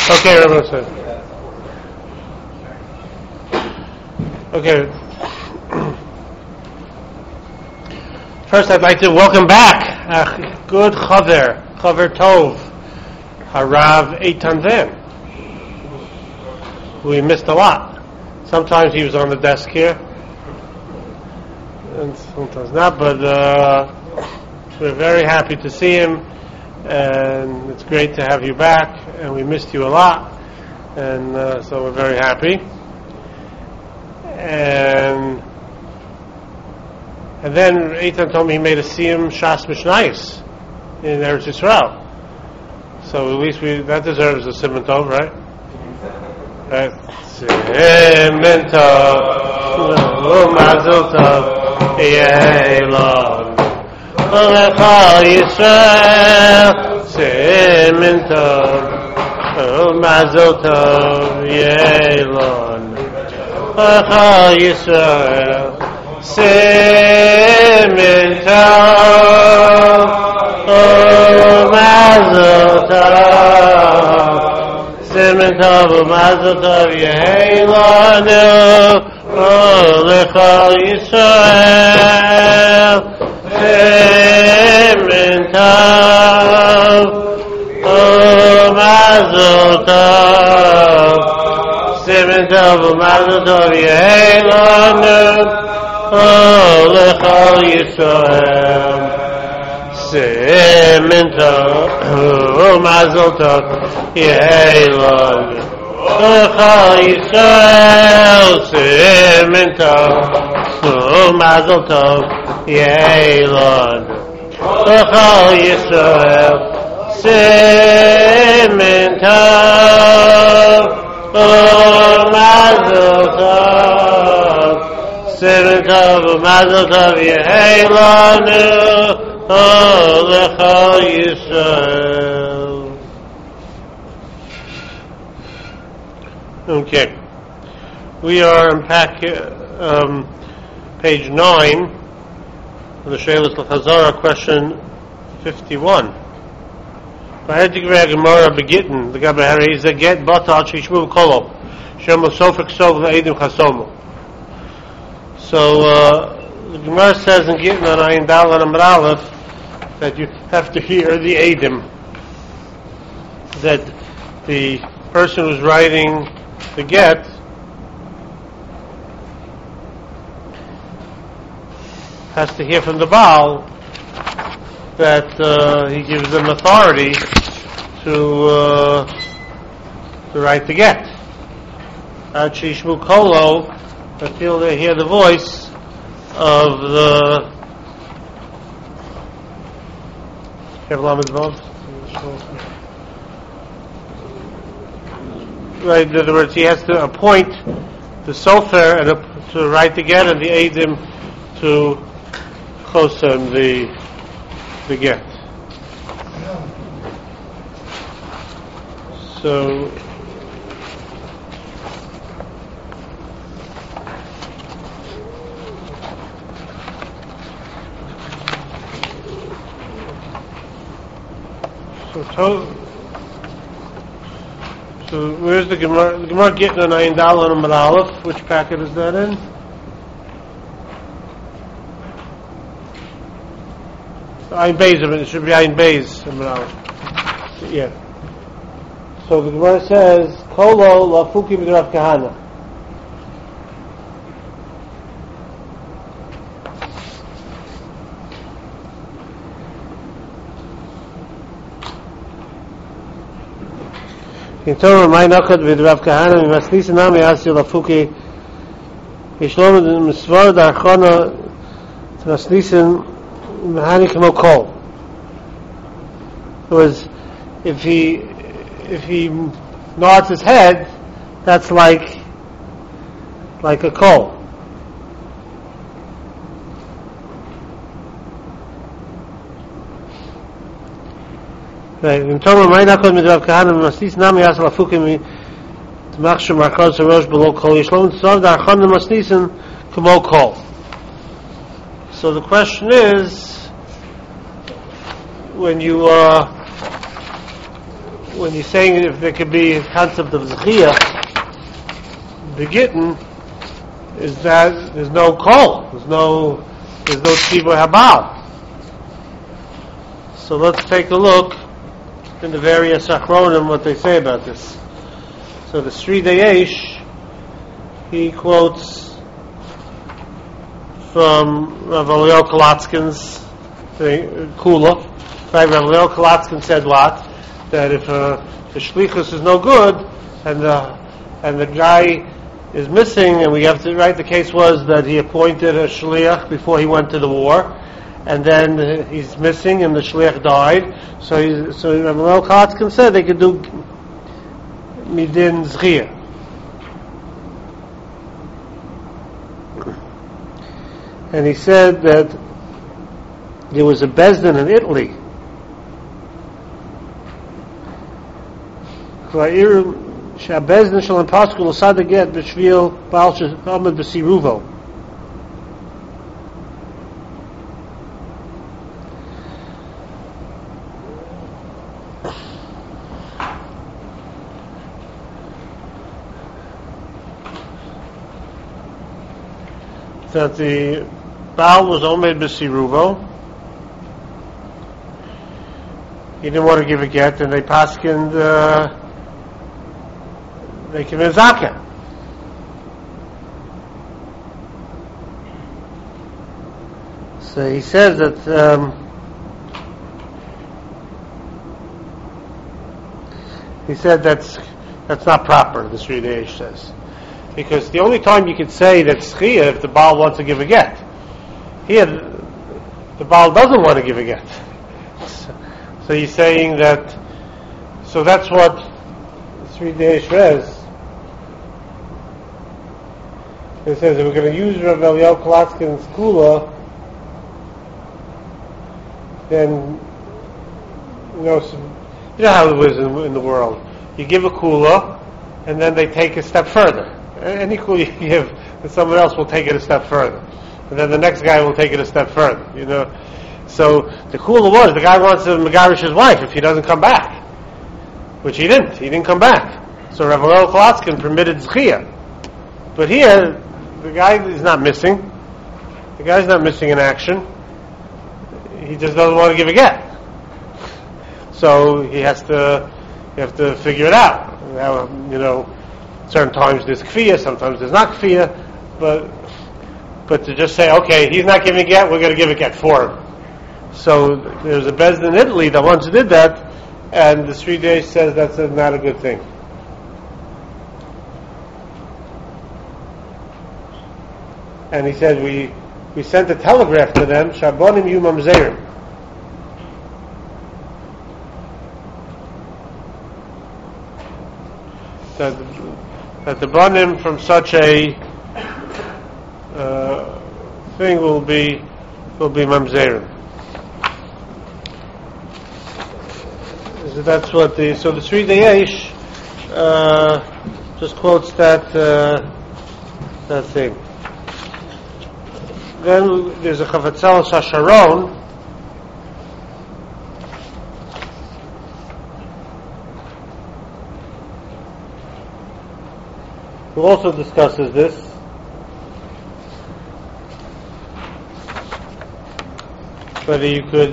Okay, Rabbi said. Okay. First, I'd like to welcome back a good Chaver Tov, Harav Eitan Zen, who we missed a lot. Sometimes he was on the desk here, and sometimes not, but we're very happy to see him, and it's great to have you back, and we missed you a lot, and so we're very happy. And then Eitan told me he made a Siyum Shas Mishnayos in Eretz Yisrael. So at least that deserves a Siman Tov, right? Right. Siman Tov, Mazel Tov, Yeilon, Olechal Yisrael. Siman Tov, Mazel Tov, Yeilon, Olechal Yisrael. Siman Tov, Mazel Tov, Siman Tov, Mazel Tov, Yehei Lanu, Olechal Yisrael. Siman Tov, Mazel Tov, Siman Tov, Mazel Tov, Yehei Lanu, Olechal Yisrael. Siman Tov, Mazel Tov, Yehei Lanu, Olechal Yisrael. Siman Tov, Mazel Tov, Yehei Lanu, Olechal Yisrael. Siman Tov, Mazel Tov, Siman Tov, Mazel Tov, Yehei Lanu, Olechal Yisrael. Okay. We are on page 9 of the Sheilas L'Chazara, question 51. I had to give a Gemara begitten. The Gemara is a get batal shishmu kolo shem sofek sov ve'edim chasomu. So the Gemara says in Gittin on Ayin Dal and Amar Aleph that you have to hear the edim, that the person who's writing the get has to hear from the Baal that he gives them authority to write the get. Ad shishmu kolo, until they hear the voice of the right. In other words, he has to appoint the sofer and to write the get, and the edim to chosem the get. So where's the Gemara? The Gemara getting an Ayin Dal and Amar Aleph. Which packet is that in? Ayin Beis, it should be Ayin Beis. Yeah. So the Gemara says, Kolo lafuki b'Rav Kahana. In Torah, my nachad b'Rav Kahana, mimasnis nami asyo lafuki, yishlom misvar d'archona, t'masnisin mahani k'mo kol. In other words, if he nods his head, that's like a coal. Right. In Torah, my nachad b'Rav Kahana, mimasnis nami asyo lafuki, t'machshem archon s'rosh below kol, yishlom misvar d'archona masnisin k'mo kol. So the question is, when you when you're saying if there could be a concept of zechiyah, the gittin is that there's no kol, there's no tzibur habal. So let's take a look in the various achronim what they say about this. So the Sri Dayesh, he quotes from Rav Eliyahu Kalatskin's Kula. Right, Rav Eliyahu Kalatskin said what? That if the shlichus is no good and the guy is missing, and we have to the case was that he appointed a shliach before he went to the war, and then he's missing and the shliach died. So Rav Eliyahu Kalatskin said they could do midin zchiyah. And he said that there was a bezdin in Italy. שהבזדין שלהם פסקו לסד הגט בשביל בעל שעומד בסירובו. That the Baal was omed b'siruvo. He didn't want to give a get, and they paskined they came in zakah. So he says that he said that's not proper. The Sri Dayesh says, because the only time you could say that schiyah if the Baal wants to give a get. Here, the Baal doesn't want to give a get. So he's saying that. So that's what Sri Dayesh says. It says that we're going to use Rav Eliyahu Kalatskin's kula, then you know how it is in the world. You give a kula, and then they take a step further. Any kula you give, and someone else will take it a step further, and then the next guy will take it a step further. You know, so the kula was the guy wants to megarish his wife if he doesn't come back, which he didn't. He didn't come back. So Rav Eliyahu Kalatskin permitted zchiyah, but here the guy is not missing. The guy's not missing in action. He just doesn't want to give a get. So you have to figure it out. Now, you know, certain times there's kfiyah, sometimes there's not kfiyah, but to just say, okay, he's not giving a get, we're going to give a get for him. So there's a bezdin in Italy that once did that, and the Sri Dayesh says that's not a good thing. And he said we sent a telegraph to them, Shabonim yu mamzerim. That the banim from such a thing will be mamzerim. So that's what the Sri Dayesh just quotes that thing. Then there's a Chavatzel Sasharon, who also discusses this. Whether you could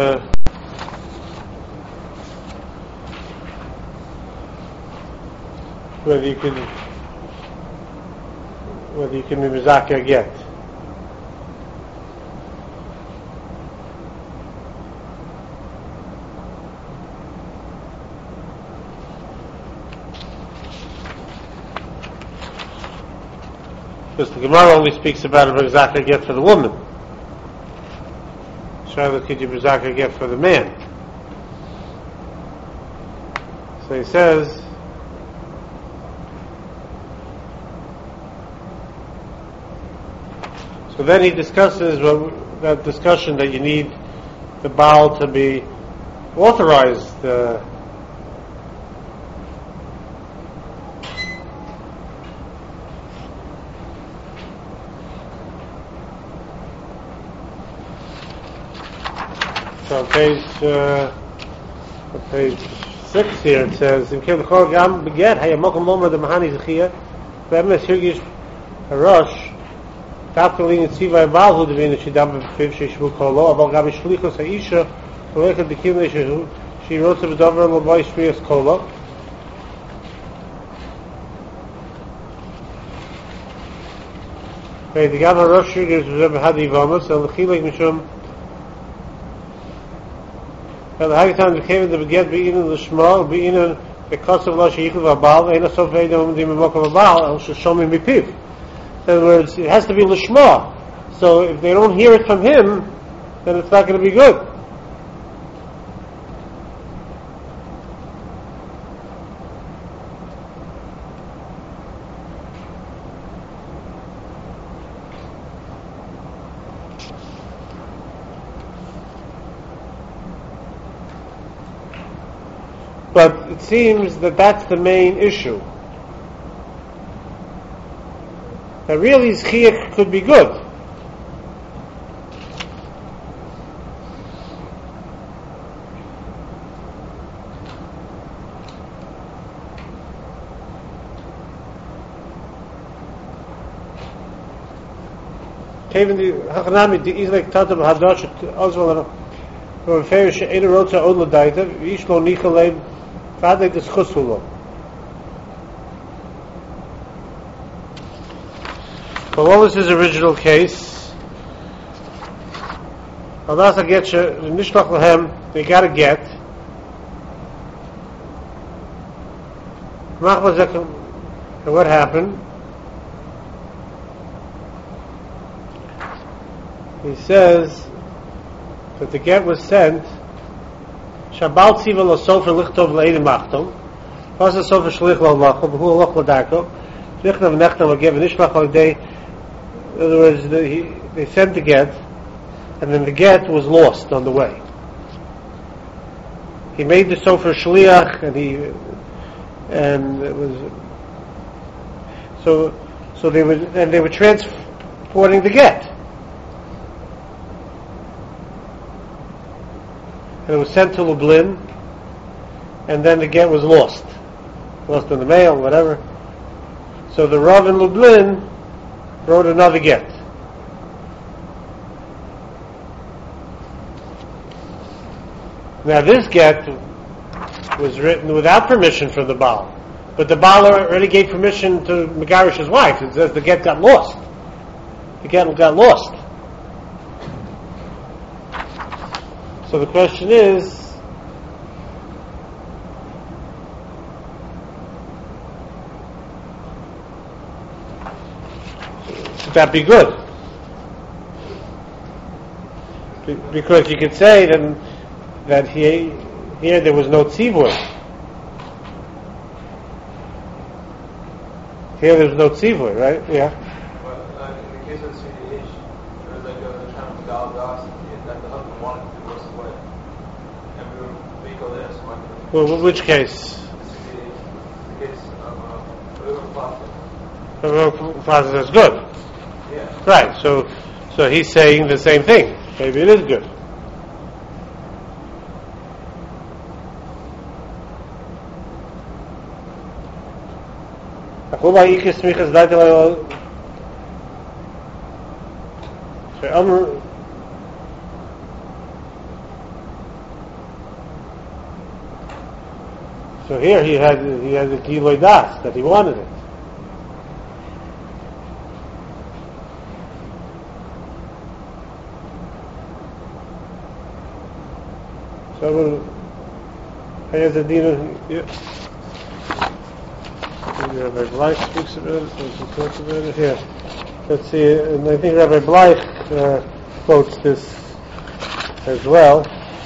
be mizaka get. Because the Gemara only speaks about a mizaka get for the woman. So could you mizaka get for the man? So he says, so then he discusses that discussion that you need the Baal to be authorized. So on page 6 here it says in Kel Chor Gam Beget Hayamokum Lomer the Mahani Zechia Bemes Hirgish Harosh Tapelin Tzivay Balhu Devin Shidam Befiv Shishvu Kolo Abal Gabi Shlichos Haisha Olekha Dekim she wrote to the Dover and Loboy Shrias Kolo. Okay, the Gam Harosh Hirgish Rebbe Hadi Vamas and Lechilek Mishum and the Hagitan became the Beget Be'inin L'Shma Be'inin because of Lo Sheyichel V'Abal Eina Sof Ve'edom Dim Mokom V'Abal El Sheshomim Mipiv. In other words, it has to be L'Shma. So if they don't hear it from him, then it's not going to be good. But it seems that that's the main issue. That really Zchiyah could be good. Kevin the Hachanami the Izlek Tatab Hadosh Oswald from Ferish Eda Rotza Od Ladaita Vishlo Nikolay Fadek the Schusulo. But what was his original case? Aldasa Getcha Nishmach Lahem they got a get. And what happened? He says that the get was sent Shabal Tziva L'Sofer Lichtov L'Eidim Machtom Pasa Sofer Shlich L'Lachom B'hu L'Loch L'Darko Shlichnav Nechtam L'Gev Nishmach L'Dei. In other words, they sent the get and then the get was lost on the way. He made the Sofer Shliach and it was so they were transporting the get. And it was sent to Lublin, and then the get was lost in the mail, whatever. So the Rav in Lublin wrote another get. Now this get was written without permission from the Baal, but the Baal already gave permission to Megarish's wife. It says the get got lost. The get got lost. So the question is, should that be good? Because you could say then that here there was no tzivur. Here there's no tzivur, right? Yeah. Well, in the case of CDH, there was like a term of Gal Das that the husband wanted to divorce the wife. And we would make all this. Well, which case? The case of River Plaza. River Plaza is good. Yeah. Right, so he's saying the same thing. Maybe it is good. So here he had the Giloi Das that he wanted it. So here's the Dina. Rabbi Bleich speaks about it. He talks about it here. Let's see, and I think Rabbi Bleich quotes this as well.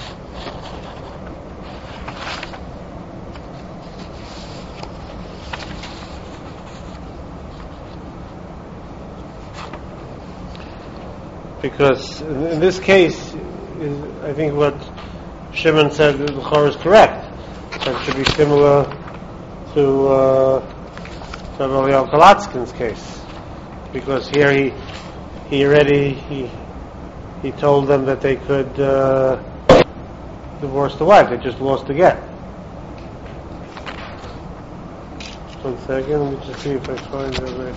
Because in this case, I think what Shimon said, the Chor is correct. That should be similar to Rabbi Kalatskin's case, because here he told them that they could divorce the wife. They just lost the get. 1 second, let me just see if I find it right.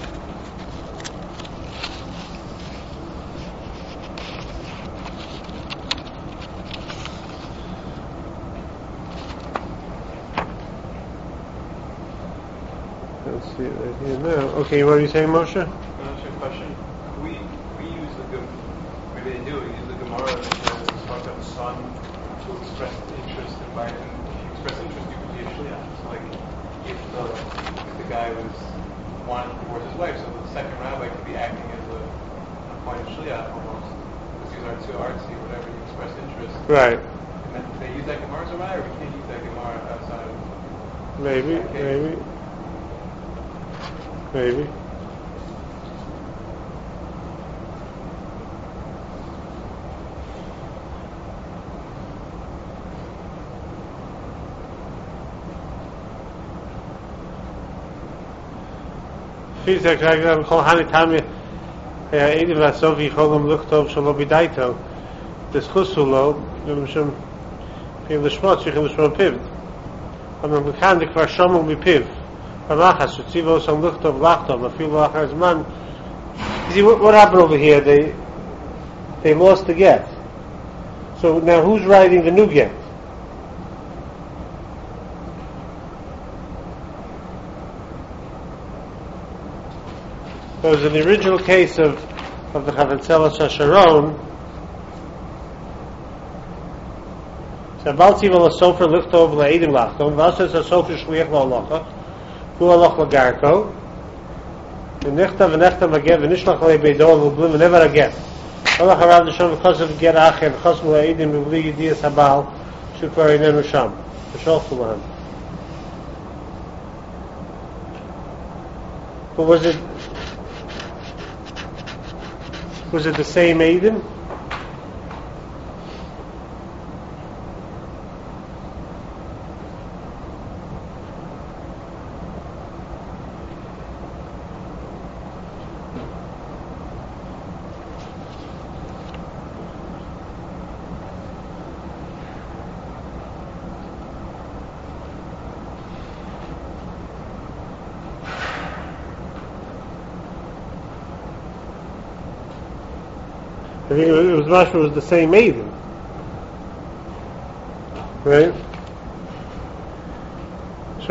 Let's see it right here now. Okay, what are you saying, Moshe? Can I ask you a question? We use maybe they do, we use the Gemara that says talk about the son to express interest in life, and if you express interest, you could be a shliach. So like, if the guy was wanting to divorce his wife, so the second rabbi could be acting as a appointed shliach almost, because these are too artsy, whatever, you express interest. Right. And then they use that Gemara as a right, or we can't use that Gemara outside of Maybe. This chusulo, the shmot shichem shmot piv. And the mechanic for shomu mipiv. Ramachas utzivo some luchtov lachtov. A few lachas man. See what happened over here? They lost the get. So now who's writing the new get? So in the original case of the Chavetzelas HaSharon, Balti vel sofer lichtov leedim lachtom, vasas a sofer shliach la'alacha, hu alach lagarko, v'nechta magev v'nishlach le'beidol v'blim v'never again. Alach harav nisham because of get acher v'chos le'edim v'bli yediyas habal shukvar inenu sham. V'sholchu lahem. But was it the same edim? I think it was the same maiden, right? So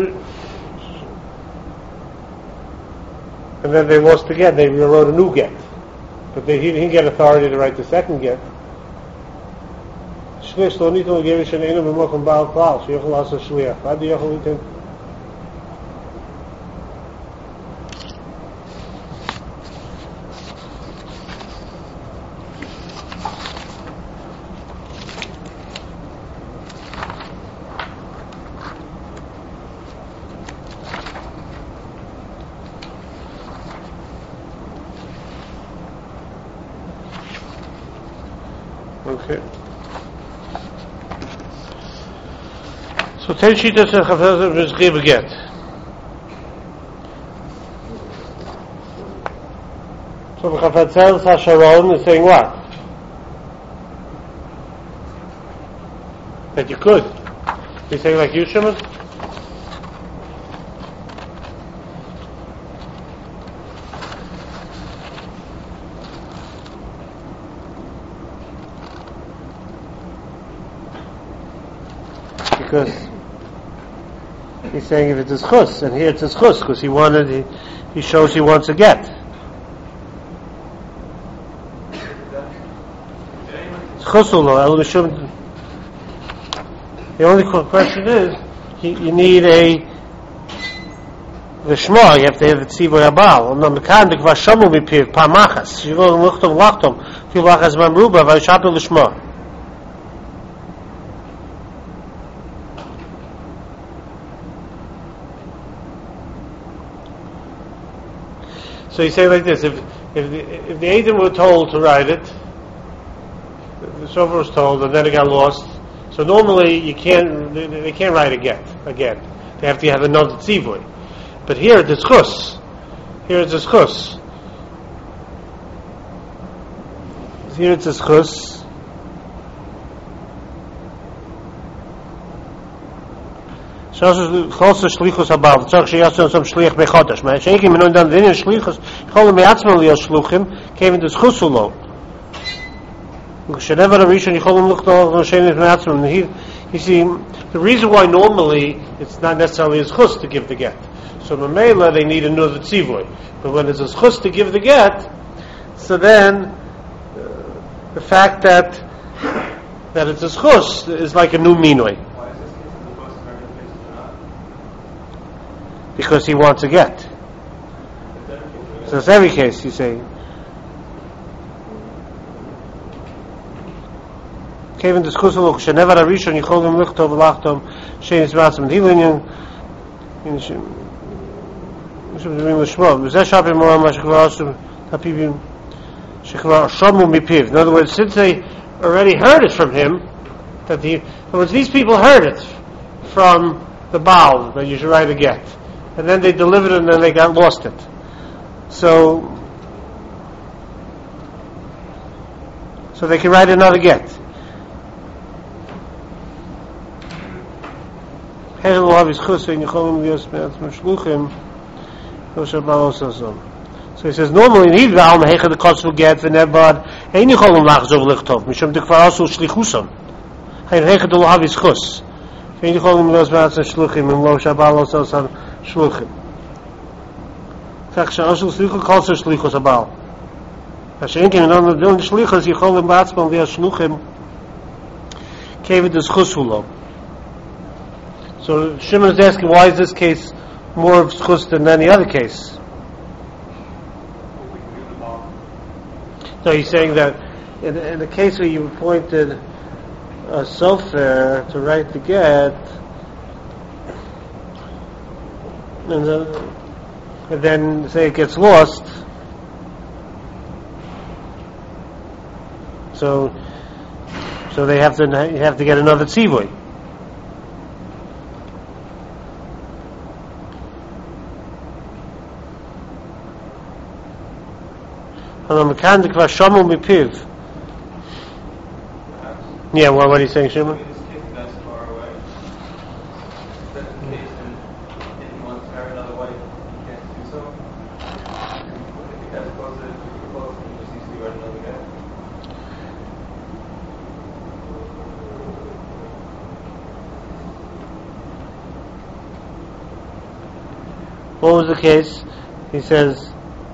and then they lost the get. They wrote a new get, but he didn't get authority to write the second get. Shliach lo nitin l'gever she'einu b'mokum ba'al klal she'yochel la'aseh shliach. Ad yochel nitin. Okay. So ten shitas and chafazim is give a get. So the Chavetzelas HaSharon is saying what? That you could. He's saying like you, Shimon? Because he's saying if it's chus, and here it's his chus, because he shows he wants a get. The only question is, you need the shma, you have to have the tzivoy abal. No mekandik vashamu mipiv pamachas. You go luchtom lachtom. Fi lachas mamruba vayshapil l'shma. So you say like this: if the Edom were told to write it, the Sofer was told, and then it got lost. So normally they can't write again. They have to have another tzivoy. But here it's chus. Here it's a chus. Here it's a chus. חוסר שליחוס הבעל, צריך שיעשו some שליח בחודש. מה שאין כי מנו דן דין שליחוס, יכולים מעצמם להיות שלוחים, כיוון דזכוסו לו. כשדבר הראשון יכולים לכתוב שאין מעצמם. You see, the reason why normally it's not necessarily a zchus to give the get. So Mamela, they need another tzivoy. But when it's a zchus to give the get, so then the fact that it's a zchus is like a new minoi. Why is this case as opposed to every case not? Because he wants a get. So it's every case, you say. Kevin discussalo כשנבר הראשון יכולים לכתוב ולחתום שאין עצמם דילין דברים לשמוע וזה שפר מורה מה שכבר עשו הפיבים שכבר שמו מפיו. In other words, since they already heard it from him, that in other words, these people heard it from the Baal that you should write a get, and then they delivered it and then they got lost it. So they can write another get. So he says normally in his realm hege the kotzul get v'nebad ein yicholum lachzov lichtov mishum dekvar asul shlichusam hein hege the lav is chus ein yicholum los matzah shluchim im lo shabal osam shluchim kach she'asul shlichus kotzul shlichus abal kashen ken non don shlichus yicholum batzman via shluchim kevet is chusulo. So Shimon is asking, why is this case more of schus than any other case? So he's saying that in the case where you appointed a sofer to write the get, and then say it gets lost, so they have to get another tzivoy. Yeah, what are you saying, Shimon? In this case, that's far away. Is that the case if he wants to marry another wife, he can't do so? If he has closer, he just needs to write another guy. What was the case? He says,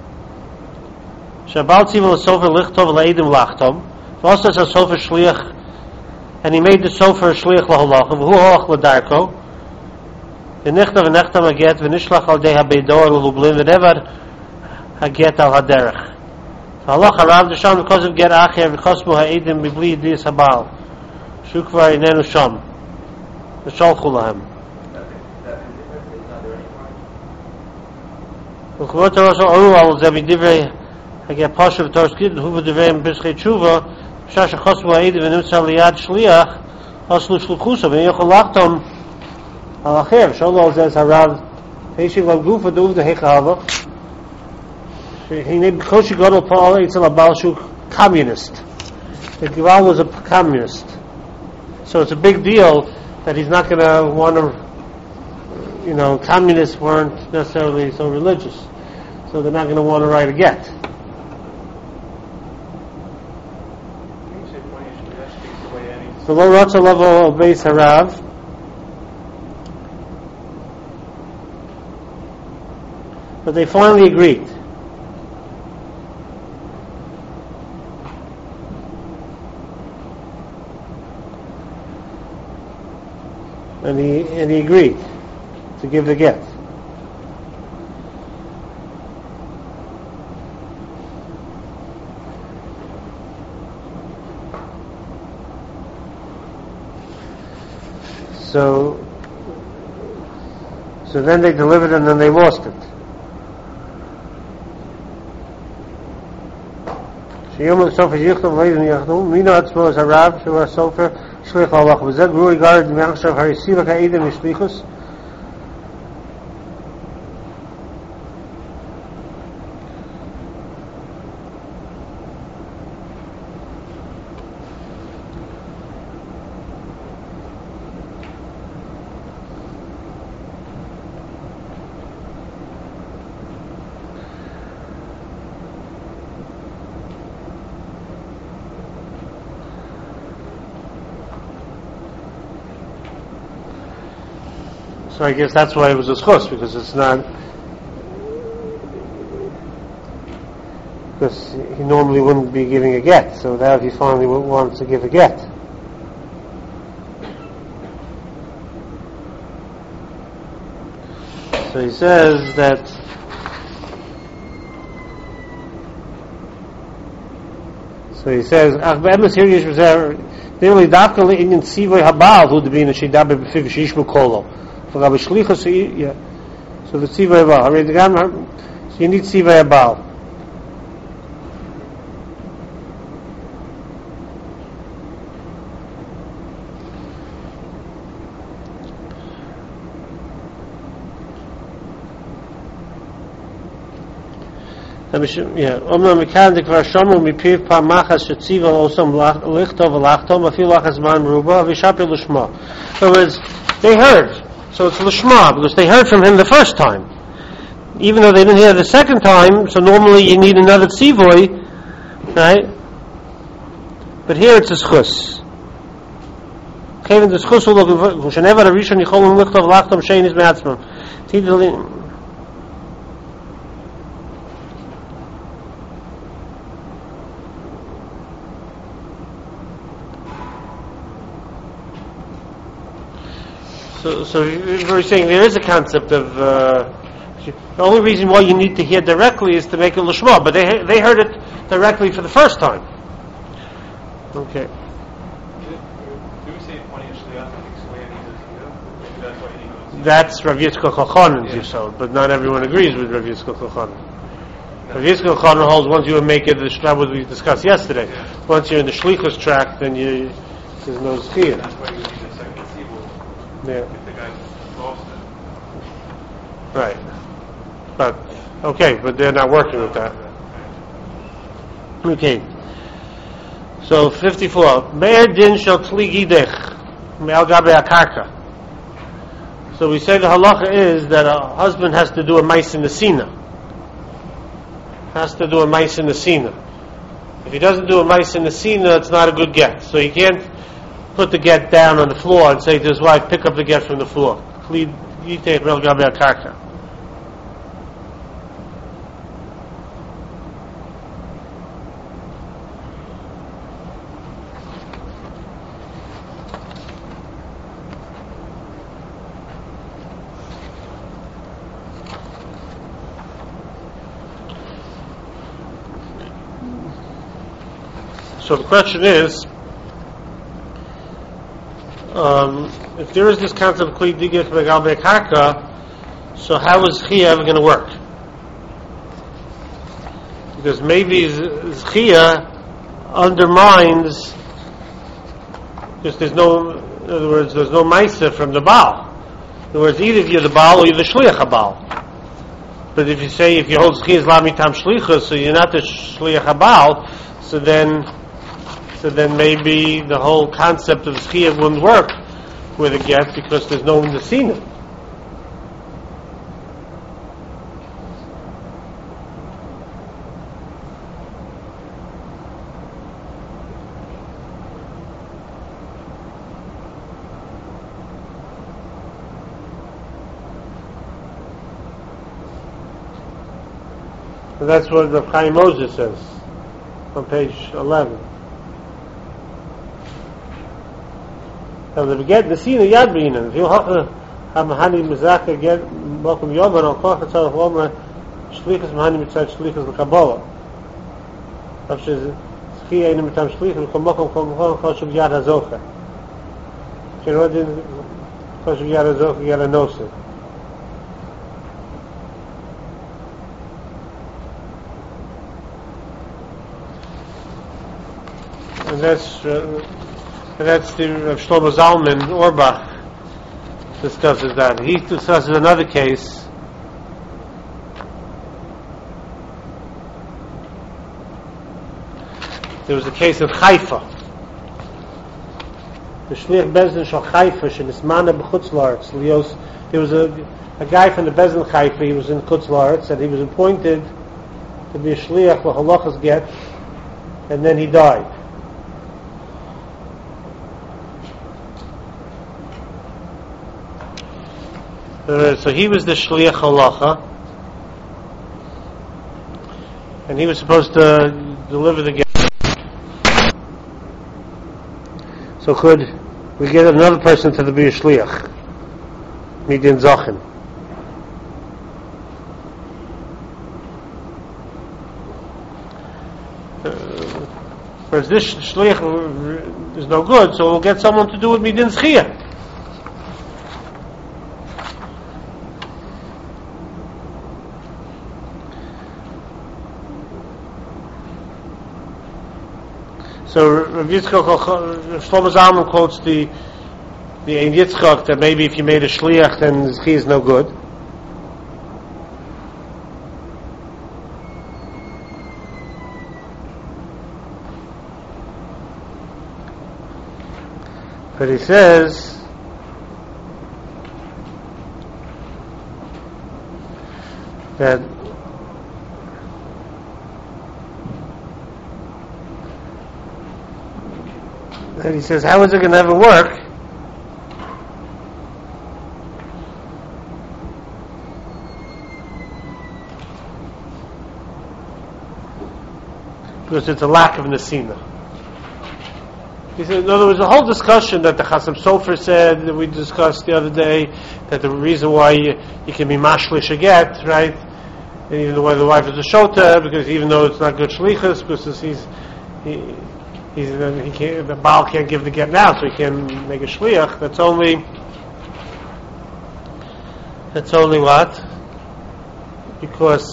Shabal tzivul sofer lichtov leidim lachtom. Also, it's a sofer shliach, and he made the sofer shliach laholachim. Who halach ladarko? V'nichtav v'nechtam haget v'nishlach al dei habeidor l'lublin v'nevar haget al haderech. Halach harav d'sham because of get acher v'chosmu ha'edim b'bli yidis habal. Shukvar inenu sham. V'shalchu lahem. V'chvot harosho oru al zebi divrei I get Pasha v'Torskid, who would devem Pischei Tshuva, Shasha Chosmu Ha'edim v'Nimtza Liyad Shliach, Oslu Shluchusa, v'Yochel Lachtom, Alachev, Shalom Zez Harav, Heishiv Al-Gufa Duv Hechahava, he named Koshi Godel Paul, Eitzel Abalshuk, communist. The Gival was a communist. So it's a big deal that he's not going to want to, communists weren't necessarily so religious. So they're not going to want to write a get. So lo ratza level beis harav, but they finally agreed. And he agreed to give the get. So then they delivered and then they lost it. שיום הסופר יכתוב ואידן יחדו מינו עצמו אז הרב שהוא הסופר שליח הלך וזה גרוי גרד מעכשיו הרסיבה כאידן משליחוס So I guess that's why it was a schus, because it's not. Because he normally wouldn't be giving a get, so now he finally wants to give a get. So he says that ach be'emes here yesh b'zer nearly dafka le'inyan tzivay habal who d'bina sheidaber b'fiv sheishmu kolo for Rabbi Shlicha so the tzivay habal so you need tzivay habal. אומנם מכאן כבר שמעו מפיו פעם מחס שציווה עושם לכתוב ולחתום אפילו אחת זמן מרובה וישפר לשמה. In other words, they heard, so it's l'shma, because they heard from him the first time. Even though they didn't hear the second time, so normally you need another tzivoy, right? But here it's a schus. Kevin the schus will look, whenever a rishon yichol לכתוב ולחתום shein is me'atzmam. So we're saying there is a concept of the only reason why you need to hear directly is to make it l'shma, but they heard it directly for the first time. Okay. Do we say pointing shliach takes away any zizia? Maybe that's why he goes. That's Rav Yitzchak Chachanan's yisod, but not everyone agrees with Rav Yitzchak Chachanan. Rav Yitzchak Chachanan holds once you make it the shliach what we discussed yesterday. Yeah. Once you're in the shlichus track, then there's no zchiyah. That's why you need a second tzibur. Yeah. If the guy lost it. Right. But they're not working with that. Okay. So 54. Me'er din shel tli gidech me'al gabe akarka. So we say the halacha is that a husband has to do a mais in the sina. Has to do a mais in the sina. If he doesn't do a mais in the sina, it's not a good get. So he can't put the get down on the floor and say to his wife, pick up the get from the floor. Kli gidech me'al gabe akarka. So the question is, if there is this concept of kli digich begal bekarka, so how is Zchiyah ever going to work? Because maybe Zchiyah undermines, because in other words, there's no Maisa from the Baal. In other words, either you're the Baal or you're the Shliach HaBaal. But if you hold Zchiyah Lami Tam Shlichus, so you're not the Shliach HaBaal, so then maybe the whole concept of Zchiyah wouldn't work with a get because there's no Nesina. And that's what Rav Chaim Moses says on page 11. So the get the scene yad b'inen. If you have mahani mizaka get welcome yovan al koch etzal choma shlichus mahani mitzad shlichus l'kabbalah. After zchiyah inu mitam shlichus l'komokom komokom choshuv yad hazocha. Kirodin choshuv yad hazocha yad hanoseh. And that's the Rav Shlomo Zalman Orbach discusses that. He discusses another case. There was a case of Haifa. The Shliach Bezdin Shal Haifa shenismana b'chutz la'aretz lios. There was a guy from the Bezdin Haifa. He was in Chutz la'aretz, and he was appointed to be a Shliach for halachas get, and then he died. So he was the shliach halacha, and he was supposed to deliver the get. So could we get another person to be a shliach? Midin zachin. Whereas this shliach is no good, so we'll get someone to do it midin zchiyah. So Rav Shlomo Zalman quotes the Ein Yitzchak that maybe if you made a shliach then zchiyah is no good. But he says that he says, how is it going to ever work? Because it's a lack of nesina. He said, in other words, the whole discussion that the Chasam Sofer said, that we discussed the other day, that the reason why you can be mashlish a get, right? And even though the wife is a shota, because even though it's not good shlichus, because he can't, the Baal can't give the get now, so he can't make a shliach. That's only what? Because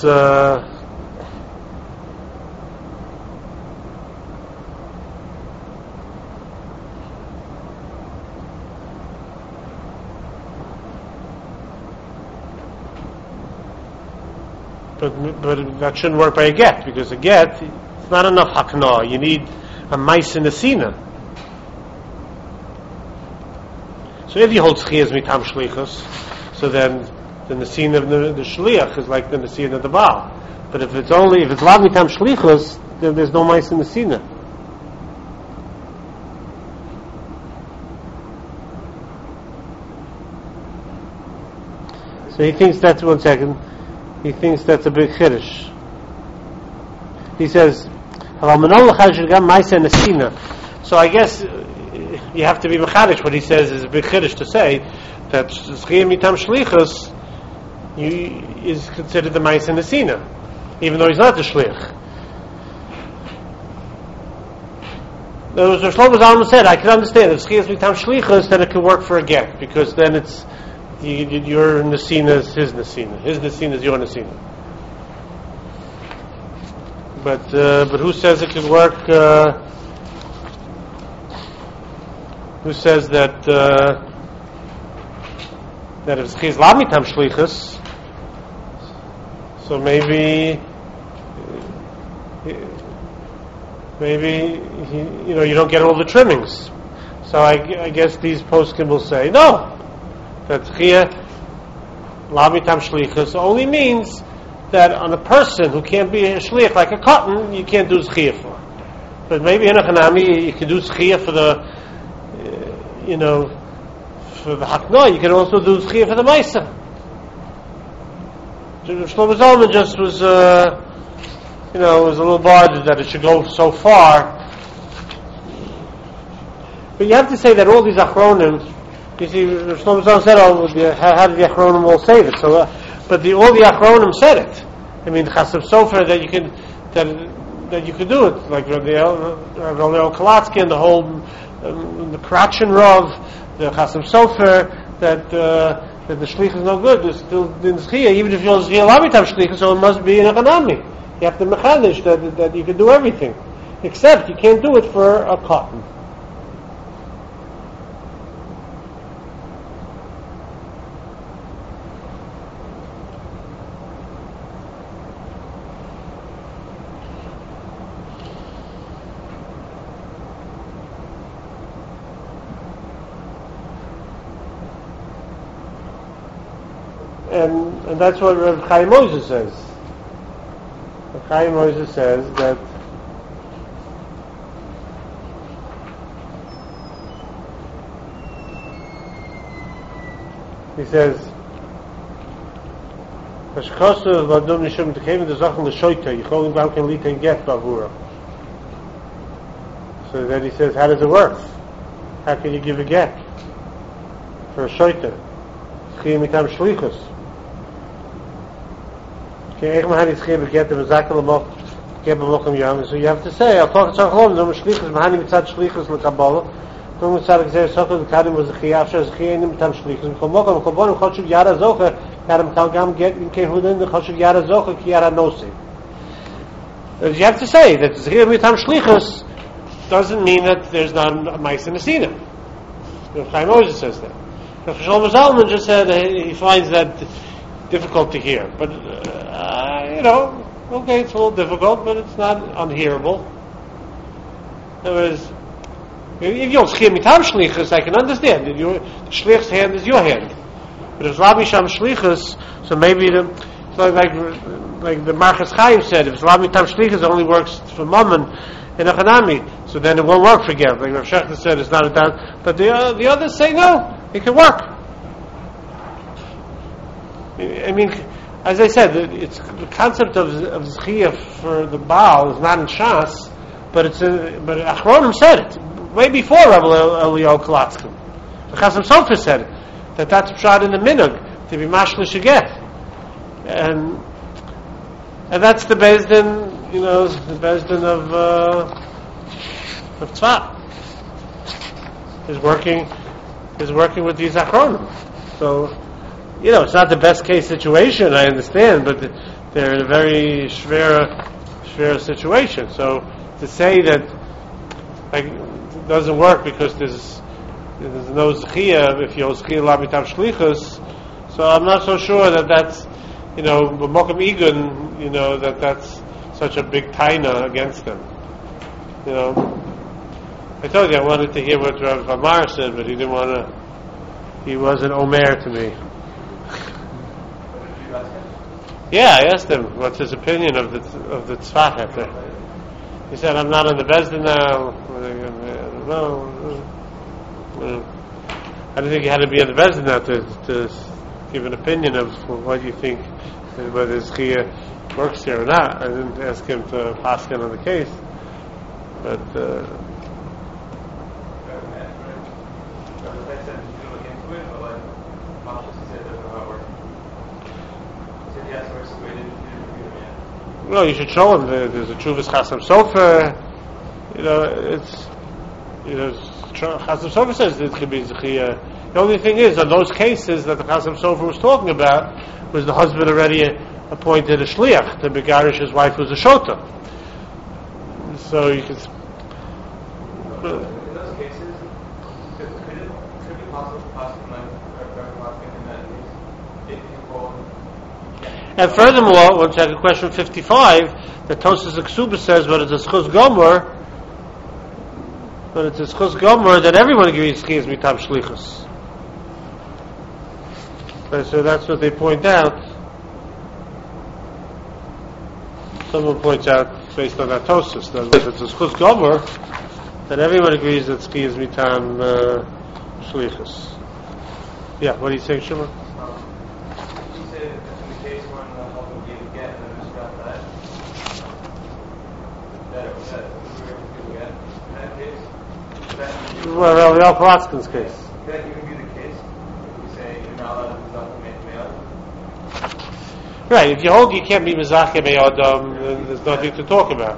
but that shouldn't work by a get, because a get, it's not enough hakna. You need a mice and a sina. So if you hold zchiyas mitam shlichus, so then the nesina of the shliach is like the nesina of the Baal. But if it's lav mitam shlichus, then there's no mice and nesina. So he thinks that's a big chiddush. He says, so I guess you have to be mechadish. What he says is a big chiddush to say that zchiyah mitam shlichus is considered the ma'aseh nesina, even though he's not the shlich. There was Shlomo Zalman said, I can understand if zchiyah mitam shlichus, then it can work for a get, because then it's your nesina is his nesina is your nesina. But who says it can work? Who says that if zchiyah lav mitam shlichus, so maybe you don't get all the trimmings. So I guess these poskim will say no, that zchiyah lav mitam shlichus only means that on a person who can't be a shliach like a cotton, you can't do zchiyah for. But maybe in a chanami you can do zchiyah for the, for the hakna. You can also do zchiyah for the ma'aseh. Shlomo Zalman just was, was a little bothered that it should go so far. But you have to say that all these achronim, you see, Shlomo Zalman said, how did the achronim all say this? So, but all the achronim said it. I mean, Chasam Sofer that you can do it, like Rabbi Kalatsky and the whole the Krachin Rav, the Chasam Sofer that the shlich is no good. There's still in zchiyah, even if you're zchiyah lav mitam shlich, so it must be in a chanami. You have to mechadish that you can do everything, except you can't do it for a cotton. And that's what Rav Chaim Moses says. Rav Chaim Moses says that he says Kashkosu vadum nishum tekevin the zachem l'shoita yicholim gam ken litain get bavura. So then he says, how does it work? How can you give a get for a shoita? Schiyah mitam shlichus. Okay, Eichmann had his schiyah get the mezakel l'moch get b'mochim yom. So you have to say, I'll talk to Tzachom, no shlichus, mahani mitzad shlichus l'kabbalah. Kum mitzad gzeir sochel l'kadim was a chiyah, after a schiyah inim mitam shlichus. M'chol mochim, m'chol bonim, choshev yara zocha, kadim kal gam get, in kehudin, the choshev yara zocha, ki yara nosi. You have to say that schiyah mitam shlichus doesn't mean that there's not a mice in the Sina. Chaim Moses says that. Shlomo Zalman just said he finds that difficult to hear. But, okay, it's a little difficult, but it's not unhearable. In other words, if you don't schiyah mitam shlichus, I can understand. The shlich's hand is your hand. But if Lav Misham shlichus, so maybe it's like the Marchas Chaim said, if Lav Misham shlichus only works for Mammon in a Chanami, so then it won't work for Geb. Like Rav Shechter said, it's not a doubt. But the others say no, it can work. I mean, as I said, it's the concept of Zechiyah for the Baal is not in Shas, but Achronim said it way before Rabbi Eliyahu Kalatskin. The Chasam Sofer said it, that's pshat in the minhag to be mashlish get, and that's the Beis Din, the Beis Din of Tzfat is working with these Achronim. So, it's not the best case situation, I understand, but they're in a very schwer situation. So to say that it doesn't work because there's no Zechiyah if you're Zechiyah Lav Mitam Shlichus, so I'm not so sure that's B'mokum Igun, that's such a big taina against them. I told you I wanted to hear what Rav Amar said, but he wasn't Omer to me. Yeah, I asked him what's his opinion of the Tzfat Heter. He said, I'm not on the Beis Din now. I didn't think you had to be on the Beis Din now to give an opinion of what you think, whether Zechiyah works here or not. I didn't ask him to pass in on the case. But well, you should show him there's a Chuvas Chasam Sofer. Chasam Sofer says it could be Zechiyah. The only thing is, in those cases that the Chasam Sofer was talking about, was the husband already appointed a shliach to begarish his wife who's a shota. So you can. In those cases, could it be possible to pass from in that case if people. And furthermore, one second, question 55, the Tosas Aksuba says, but it's a schus gomer, then everyone agrees Zechiyah mitam shlichus. So that's what they point out. Someone points out, based on that Tosas, that if it's a schus gomer, then everyone agrees that Zechiyah mitam shlichus. Yeah, what are you saying, Shimon? Well, Eliyahu Kalatskin's case. Could that even be the case if we say you're not allowed to mezacheh me'adam? Right, if you hold you can't be mezacheh me'adam, then there's nothing to talk about.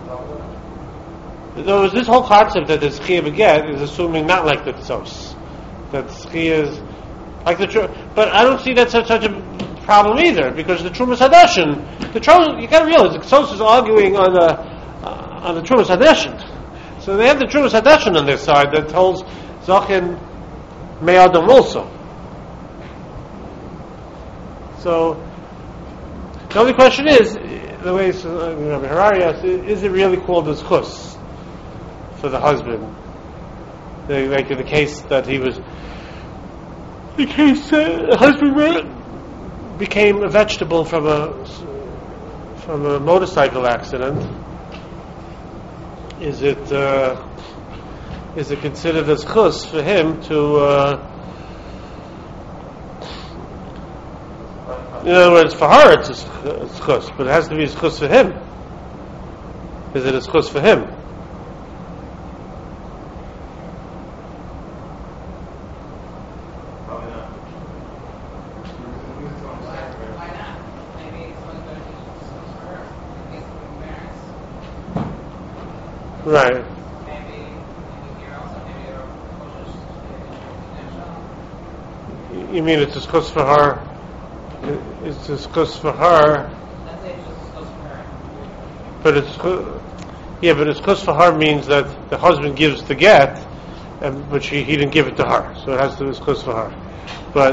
There was this whole concept that the Zechiyah beget is assuming not like the Tzos. That Zechiyah is like but I don't see that such a problem either, because the Trumas Hadashin, you got to realize the Tzos is arguing on the Trumas Hadashin. So they have the Trumas Hadashin on their side that holds Zachin Me'adam also. So the only question is, the way Rabbi Harari asks, is it really called as chus for the husband? Like in the case that the husband became a vegetable from a motorcycle accident. Is it considered as chus for him to In other words, for her it's chus, but it has to be a chus for him. Is it a chus for him? Probably not. Why not? Maybe it's one of those issues for her. Maybe it's embarrassed. Right. Maybe here also, maybe you're confidential. You mean it's a chus for her? It's a chus for her, Let's say it's just close for her. but it's chus for her means that the husband gives the get, but he didn't give it to her, so it has to be chus for her. But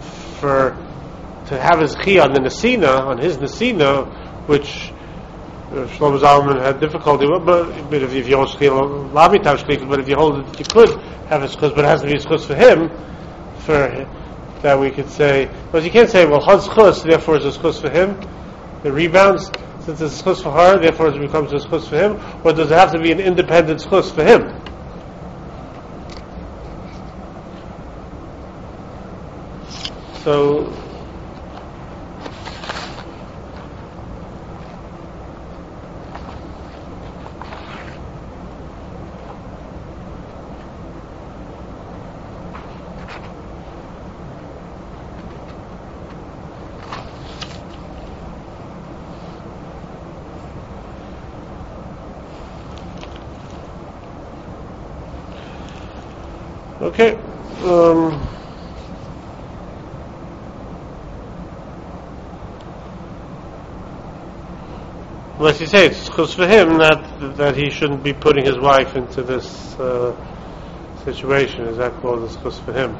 to have his chi on the nesina, on his nesina, which Shlomo Zalman had difficulty with, but if you hold shchila, lamitav shchila, but if you hold it, you could have his chus, but it has to be his chus for him, that we could say, because you can't say, well, Chaz chus, therefore it's a chus for him. The rebounds, since it's a chus for her, therefore it becomes a chus for him. Or does it have to be an independent chus for him? So, okay. Unless you say it's chus for him that he shouldn't be putting his wife into this situation. Is that called as chus for him?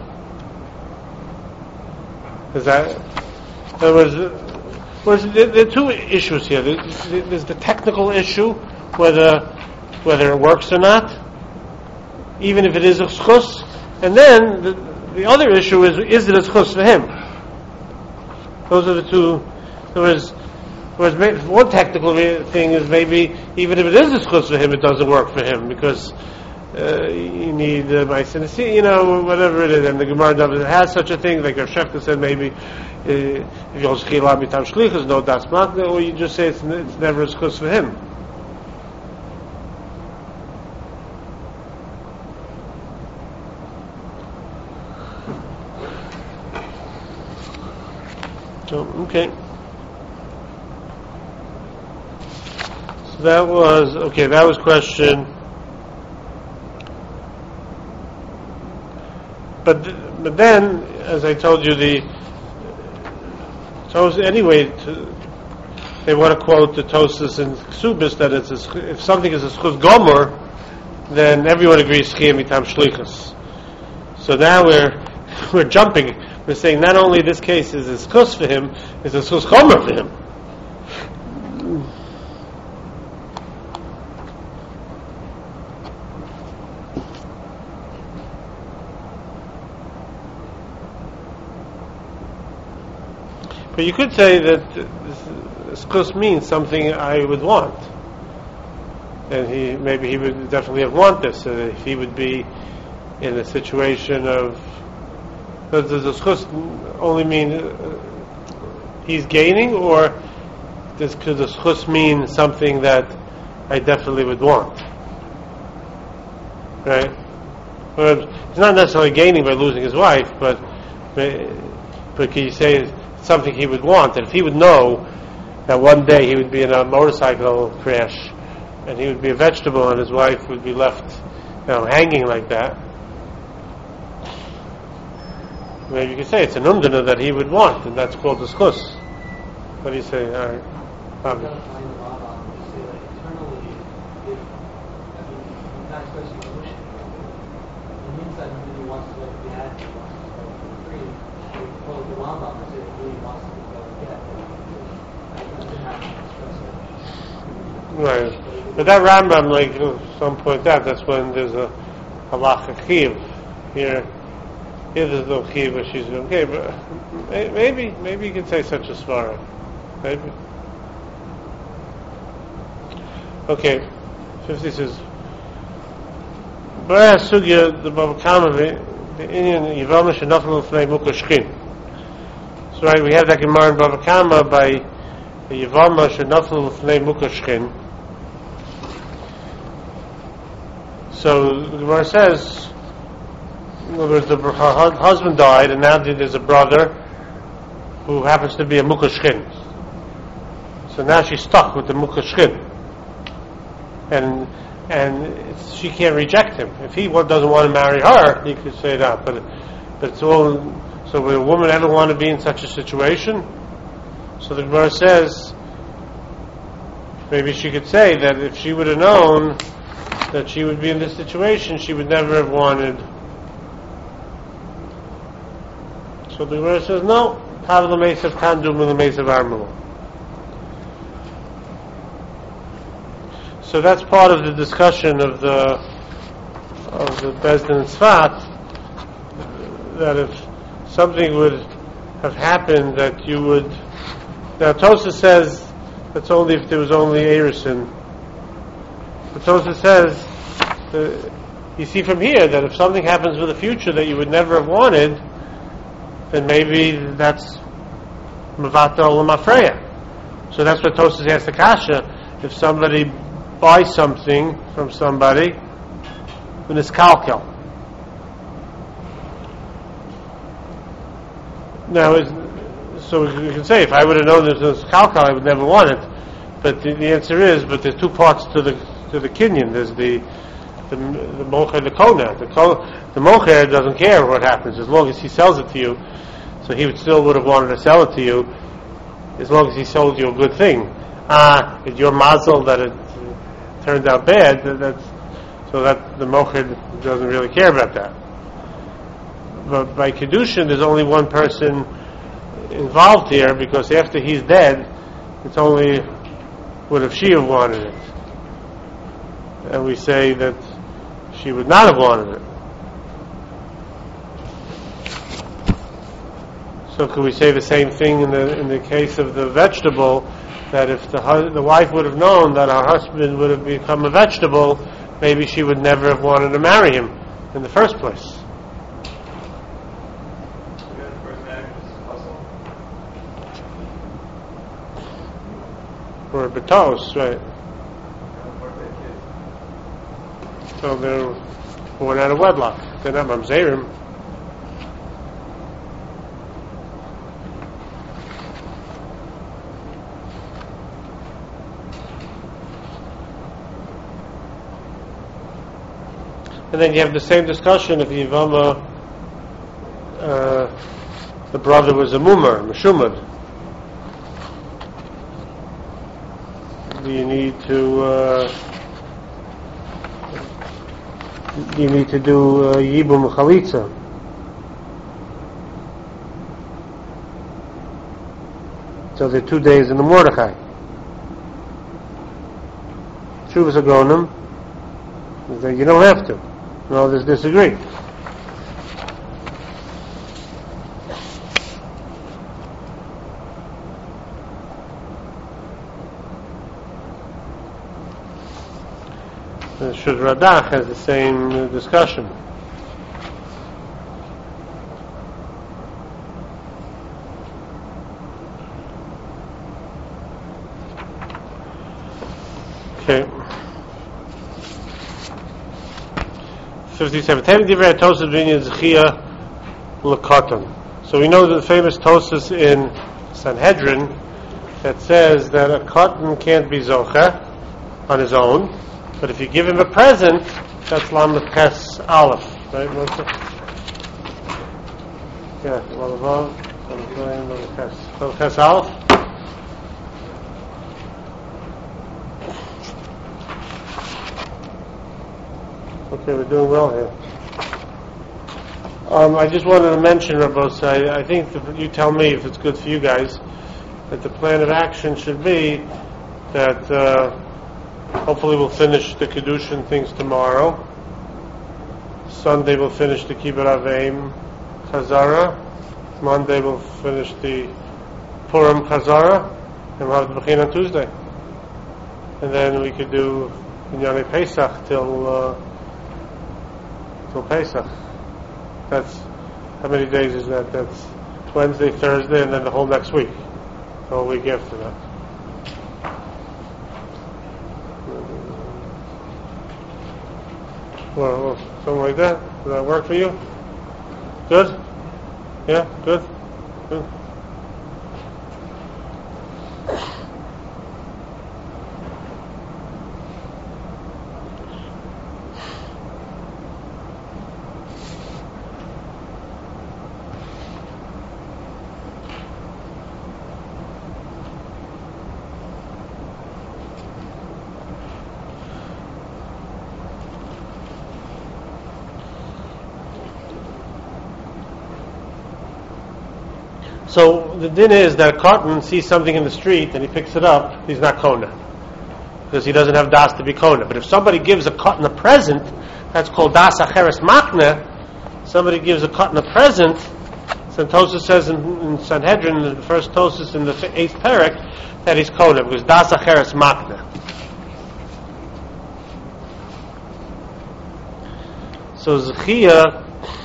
Is that? In other words, there are two issues here. There's the technical issue, whether it works or not, even if it is a chus, and then the other issue is it a chus for him? Those are the two. In other words, one technical thing is maybe even if it is a chus for him, it doesn't work for him because you need whatever it is, and the Gemara doesn't has such a thing. Like Rav Shefka said, maybe if you hold shchila mitam shlichus, no das matne, or you just say it's never a chus for him. So, okay. So that was question. But then, as I told you, they want to quote the Tosas and Ksubis that if something is a schus gomer, then everyone agrees schiyah mitam shlichus. So now we're jumping. We're saying not only this case is a schus for him, it's a schus gomer for him. But you could say that schus means something I would want, and he would definitely have want this. If he would be in a situation of, does the schus only mean he's gaining, or could the schus mean something that I definitely would want? Right? Well, he's not necessarily gaining by losing his wife, but can you say something he would want? And if he would know that one day he would be in a motorcycle crash and he would be a vegetable and his wife would be left hanging like that, maybe you could say it's an umdana that he would want, and that's called the schus. What do you say? All right. Right. But that Rambam, like some point out, that's when there's a halacha chiv. Here there's no chiv, but she's okay. But maybe you can say such a svara. Maybe. Okay. 50 says, B'rei Sugya the Bava Kama the Indian Yivama Shenachal L'fnei Mukha Shchin. So right, we have that Gemara in Bava Kama by Yevama Shenaflu L'fnei Mukashchin. So the Gemara says, in other words, her husband died, and now there's a brother who happens to be a Mukashchin. So now she's stuck with the Mukashchin, and she can't reject him. If he doesn't want to marry her, he could say that. But it's all. So would a woman ever want to be in such a situation? So the Gemara says, maybe she could say that if she would have known that she would be in this situation, she would never have wanted. So the Gemara says, no. Have the mace of Kandum and the mace of Armul. So that's part of the discussion of the Bezdin and Tzfat, that if something would have happened that you would. Now Tosa says that's only if there was only Erison. But Tosa says, you see from here that if something happens with the future that you would never have wanted, then maybe that's Mavata Olam Afreya. So that's what Tosa asked the Kasha. If somebody buys something from somebody, then it's kalkel. Now, so we can say, if I would have known this was kalkal, I would never want it. But the answer is, but there's two parts to the kinyan. There's the mocher, the kona. The mocher doesn't care what happens as long as he sells it to you. So he would have wanted to sell it to you as long as he sold you a good thing. It's your mazel that it turned out bad. So that the mocher doesn't really care about that. But by Kedushin, there's only one person involved here, because after he's dead, it's only would have she have wanted it. And we say that she would not have wanted it. So could we say the same thing in the case of the vegetable, that if the wife would have known that her husband would have become a vegetable, maybe she would never have wanted to marry him in the first place. Or betos, right? So they're born out of wedlock. They're not mamzerim. And then you have the same discussion if Yivama, the brother was a mumar, meshumad. Do you need to do yibum chalitza? So there are 2 days in the Mordechai. Shuvas agonim. You don't have to. No, others disagree. The Shud Radach has the same discussion. Okay. 57. So we know the famous Tosas in Sanhedrin that says that a cotton can't be zocha on his own, but if you give him a present, that's Lamed Ches Aleph, right? Yeah, Lamed Ches Aleph. Okay, we're doing well here. I just wanted to mention, Rabbos, I think you tell me if it's good for you guys, that the plan of action should be that hopefully we'll finish the Kedushin things tomorrow. Sunday we'll finish the Kibbut Aveim Chazara. Monday we'll finish the Purim Chazara. And we'll have the Bechin on Tuesday. And then we could do Inyane Pesach till Pesach. That's, how many days is that? That's Wednesday, Thursday, and then the whole next week. The whole week after that. Well, something like that. Does that work for you? Good? Yeah? Good? Good. So the din is that a cotton sees something in the street and he picks it up, he's not kona, because he doesn't have das to be kona. But if somebody gives a cotton a present, that's called das acheres makne. Somebody gives a cotton a present. Tosfos says in Sanhedrin, in the first Tosfos in the 8th parak, that he's kona, because das acheres makne. So zechia.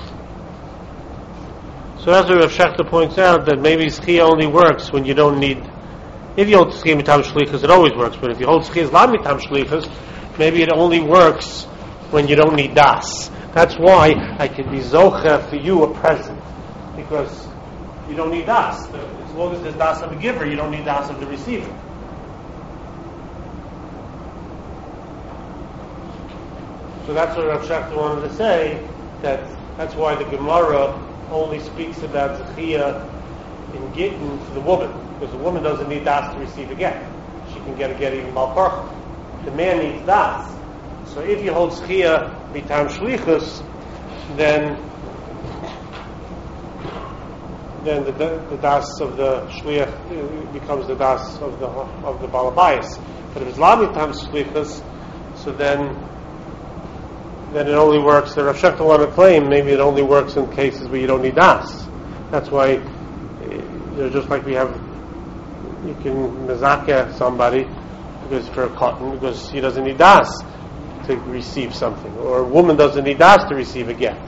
So that's what Rav Shechter points out, that maybe Zechia only works when you don't need. If you hold Zechia mitam shlichus, it always works. But if you hold Zechia la mitam shlichus, maybe it only works when you don't need das. That's why I can be zocha for you a present, because you don't need das. As long as there's das of the giver, you don't need das of the receiver. So that's what Rav Shechter wanted to say. That's why the Gemara only speaks about Zechia in Gittin for the woman, because the woman doesn't need das to receive a get. She can get a get even Balkarcha. The man needs das. So if you hold Zechia mitam shlichus, then the das of the shliach becomes the das of the balabayas. But if it's la mitam shlichus, so then it only works. The Rav Shechter want to claim maybe it only works in cases where you don't need das. That's why, just like you can mezakeh somebody because for a cotton, because he doesn't need das to receive something, or a woman doesn't need das to receive a get.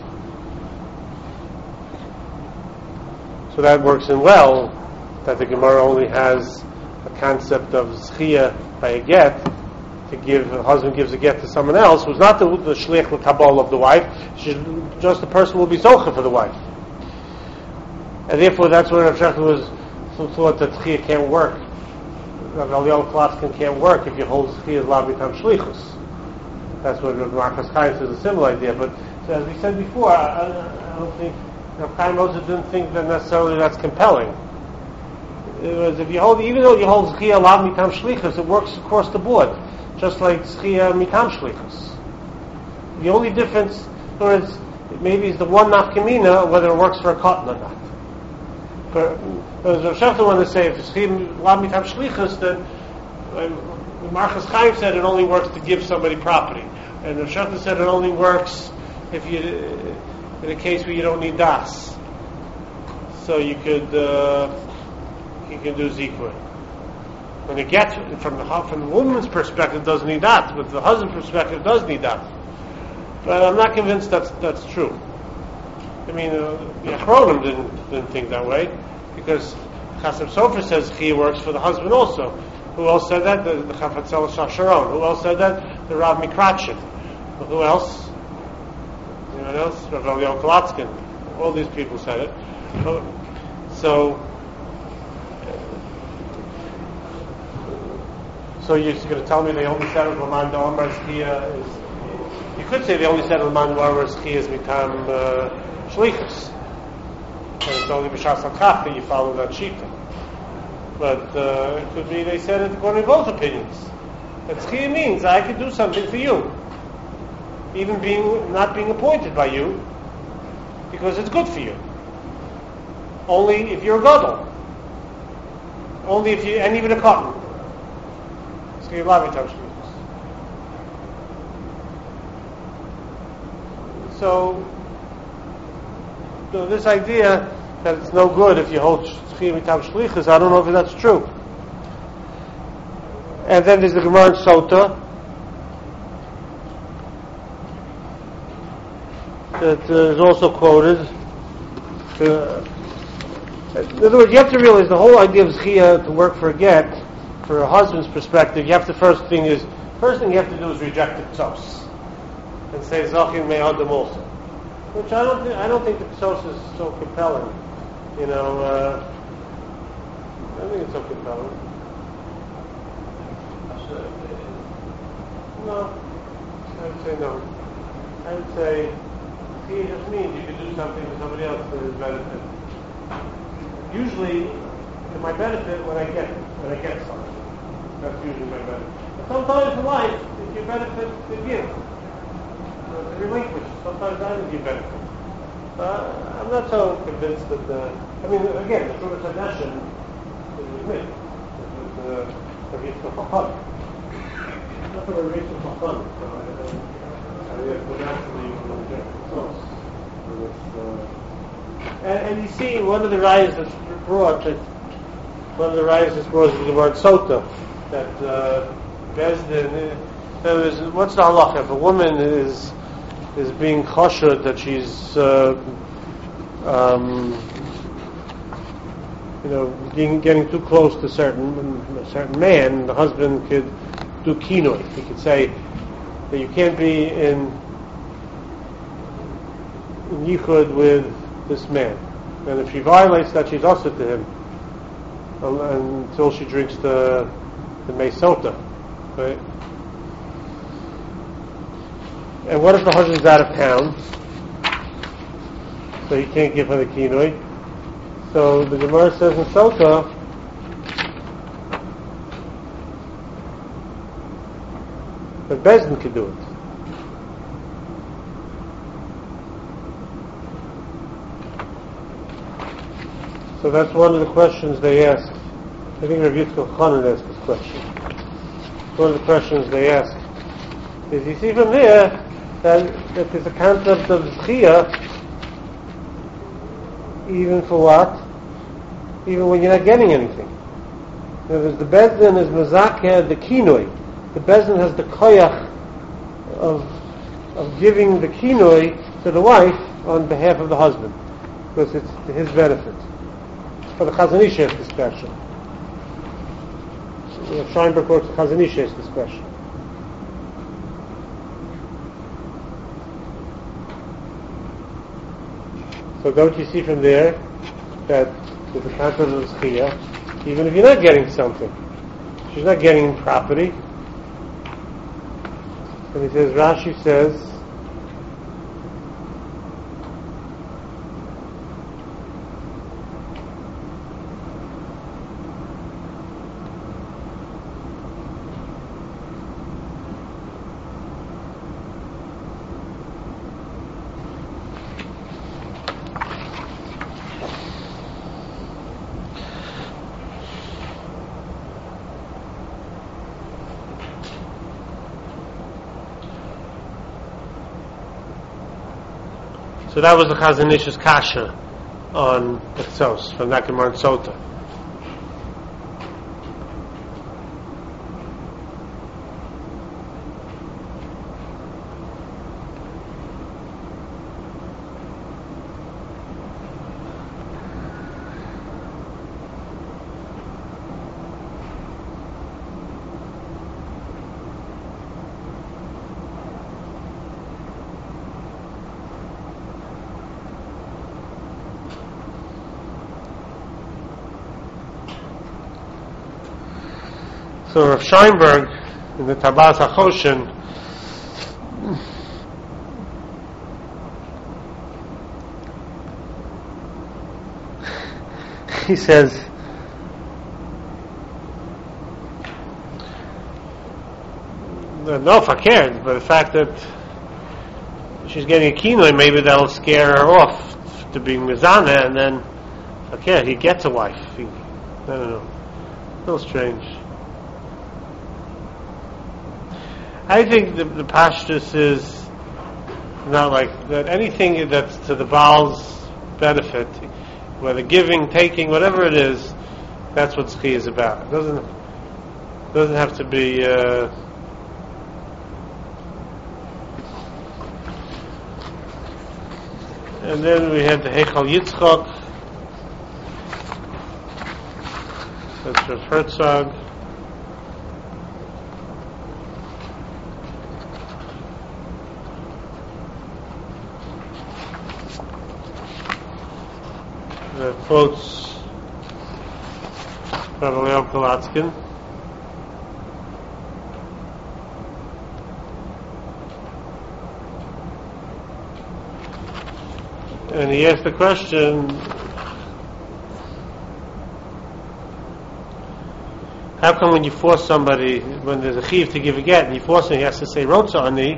So that works in well, that the Gemara only has a concept of zechia by a get. To give, a husband gives a get to someone else, who's not the shliach l'kabal of the wife, just the person will be zocha for the wife. And therefore that's where Rav Shechter was thought that zechia can't work. Rav Eliyahu Klatskin can't work if you hold zechia la mitam shlichus. That's what Rav Marcus Chaim says, a similar idea. But so as we said before, I don't think Rav Chaim also didn't think that necessarily that's compelling. It was, if you hold, even though you hold zechia la mitam shlichus, it works across the board. Just like Zechia mitam shlichus. The only difference, in other words, maybe is the one nafkamina, whether it works for a cotton or not. But as Rav Shechter wanted to say, if Zechia la mitam shlichus, then Marcus Chaim said it only works to give somebody property, and Rav Shechter said it only works if you, in a case where you don't need das. So you can do zikra. When it gets from the woman's perspective, doesn't need that, but the husband's perspective does need that. But I'm not convinced that's true. I mean, the Achronim didn't think that way, because Chasam Sofer says Zechia works for the husband also. Who else said that? The Chafatzel Shasharon. Who else said that? The Rav Mikrachin. Who else? Anyone else? Rav Eliyahu Klatskin. All these people said it. So you're going to tell me they only said Laman Da'amar Zechia is... You could say they only said Laman Da'amar Zechia is Mitam Shlichus. And it's only B'Shas HaKaf that you follow that Shita. But it could be they said it according to both opinions. That Zechia means I could do something for you. Even not being appointed by you, because it's good for you. Only if you're a gadol. Only if you, and even a cotton. So this idea that it's no good if you hold Zechia mitam shlichus, I don't know if that's true. And then there's the Gemara in Sota that is also quoted. In other words, you have to realize the whole idea of Zchia to work for a get, for a husband's perspective, you have to first thing you have to do is reject the Psos. And say Zachin may Adam also. Which I don't think the Psos is so compelling. I don't think it's so compelling. No. I would say no. I would say Zchia just means you can do something for somebody else for his benefit. Usually, to my benefit when I get something. That's usually my benefit. But sometimes in life, it's your benefit to give. To relinquish. Sometimes I don't give benefit. I'm not so convinced that again, the Shuvah Hadashim is with me. It was Rabbi Chacham. Not for Rabbi Chacham. I would naturally reject the source. And you see, one of the rayas that's brought is the Gemara Sota, that Bezdin. What's the halacha? If a woman is being chashud that she's getting too close to a certain man, the husband could do kinoi. He could say that you can't be in yichud with this man, and if she violates that, she's also to him until she drinks the mei sota, right? And what if the husband's out of town, so he can't give her the kinoi? So the Gemara says in Sota, that Bezdin could do it. So that's one of the questions they ask. I think Rabbi Yitzchak Chanan asked this question. One of the questions they ask is, you see from there that there's a concept of Zchia, even for what? Even when you're not getting anything. In other words, the Bezdin is Mazakeh the kinoi. The Bezdin has the koyach of giving the kinoi to the wife on behalf of the husband, because it's to his benefit. For the Chazon Ish asked this question. Scheinberg quotes the Chazon Ish asked this question. So don't you see from there that with the concept of Zchia, even if you're not getting something, she's not getting property. And he says, Rashi says, so that was the Chazon Ish's kasha on the Tzos from that Gemara Sota. So Rav Scheinberg in the Tabas HaChoshen he says no fakir, but the fact that she's getting a kinoi, maybe that'll scare her off to being mizana, and then fakir, he gets a wife. I don't know. A little strange. I think the pashtus is not like that. Anything that's to the Baal's benefit, whether giving, taking, whatever it is, that's what Zchia is about. It doesn't have to be. And then we had the Heichal Yitzchak. That's Rav Herzog. Quotes Rabbi Leon Palatskin. And he asked the question, how come when you force somebody, when there's a chiv to give a get, and you force him, he has to say rotza ani?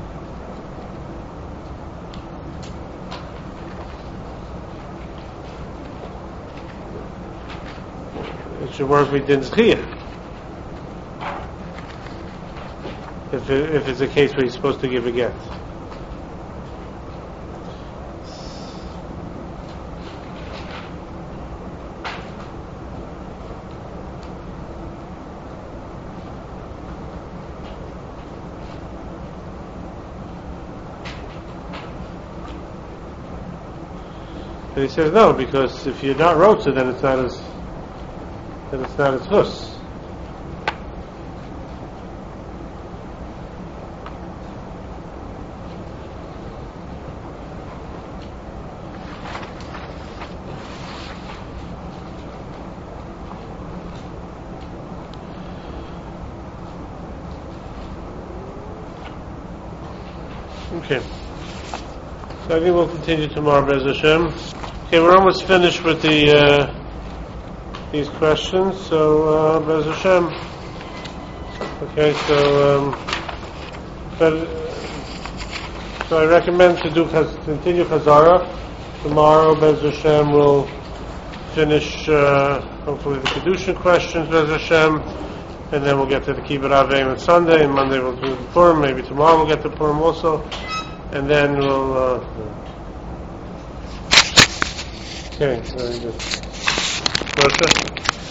It should work with din zchiyah. If it's a case where he's supposed to give a get. And he says no, because if you're not rotza, then it's not as hus. Okay. So I think we'll continue tomorrow, Be'ez Hashem. Okay, we're almost finished with these questions, so Be'ez Hashem. Okay, so I recommend to continue Chazara. Tomorrow, Be'ez Hashem, we'll finish hopefully the Kedushin questions, Be'ez Hashem, and then we'll get to the Kibbutz Avim on Sunday, and Monday we'll do the Purim, maybe tomorrow we'll get to Purim also, and then we'll okay, very good. Moshe?